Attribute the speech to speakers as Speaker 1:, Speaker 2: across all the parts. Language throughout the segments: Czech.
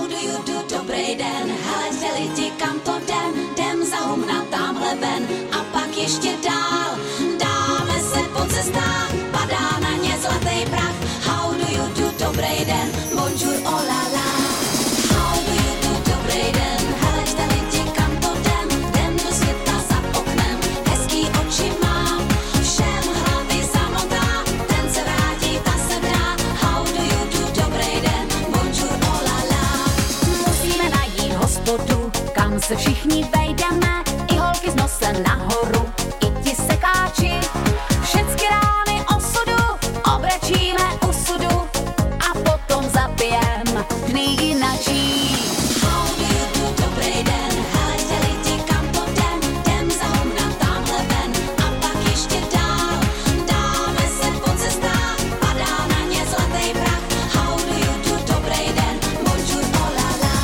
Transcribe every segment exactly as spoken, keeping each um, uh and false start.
Speaker 1: How do you do, dobrý den, hele lidi, kam to jdem, jdem za humna tamhle ven a pak ještě dál, dáme se po cestách, padá na ně zlatý prach. How do you do, dobrý den, bonjour, oh la la. How do you do, dobrý den, hele lidi, kam to jdem, jdem do světa za oknem, hezký oči mám, všem hlavy zamotá, ten se vrátí, ta se vrá. How do you do, dobrý den, bonjour, oh la la.
Speaker 2: Musíme najít hospodu, kam se všichni vejdeme, i holky s nosem nahoru, i ti sekáči. Všecky rány osudu obrečíme u sudu a potom zapijem nejinačí.
Speaker 1: How do you do, dobrý den, hele lidi, kam to jdem, jdem za humna tamhle ven a pak ještě dál, dáme se po cestách, padá na ně zlatý prach. How do you do, dobrý den, bonjour, oh la la.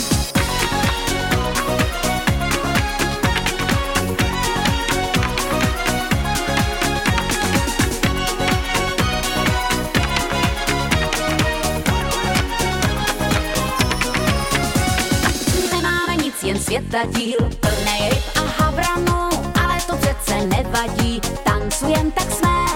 Speaker 2: Nemáme nic, jen světadíl, plnej ryb a havranů, ale to přece nevadí, tancujem tak jsme.